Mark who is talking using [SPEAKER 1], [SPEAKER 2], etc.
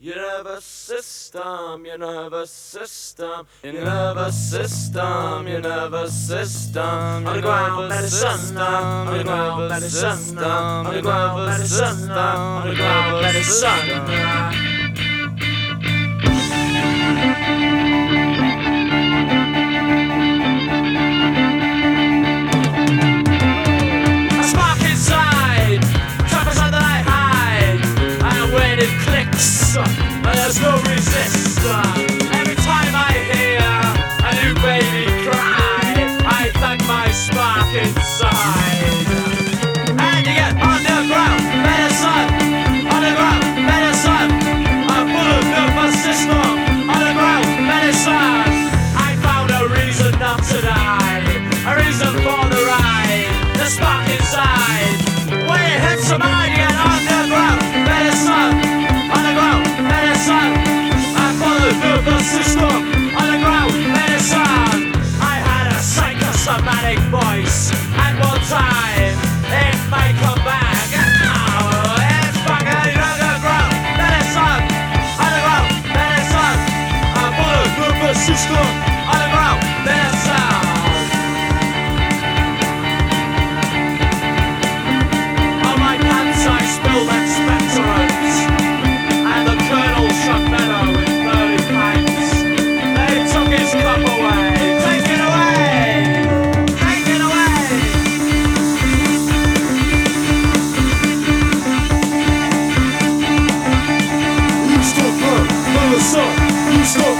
[SPEAKER 1] Your nervous system, your nervous system, your nervous system, your nervous system, underground medicine, underground medicine, underground medicine, underground medicine. There's no resist. Every time I hear a new baby cry, I thank my spark inside. And you get underground medicine, underground medicine, a bulletproof system, underground medicine. I found a reason not to die, a reason for the ride, the spark inside. When it hits the mind, you get underground medicine, underground medicine. I followed through the system, underground medicine. I had a psychosomatic voice at one time. It may come back. Oh, it's fucking underground medicine, underground medicine. I followed through the system, underground medicine. On my pants I spilled expectorant, and the colonel shot Meadow with 30 pints. They took his cup away. Take it away! Take it away! You stop her, medicine. You stop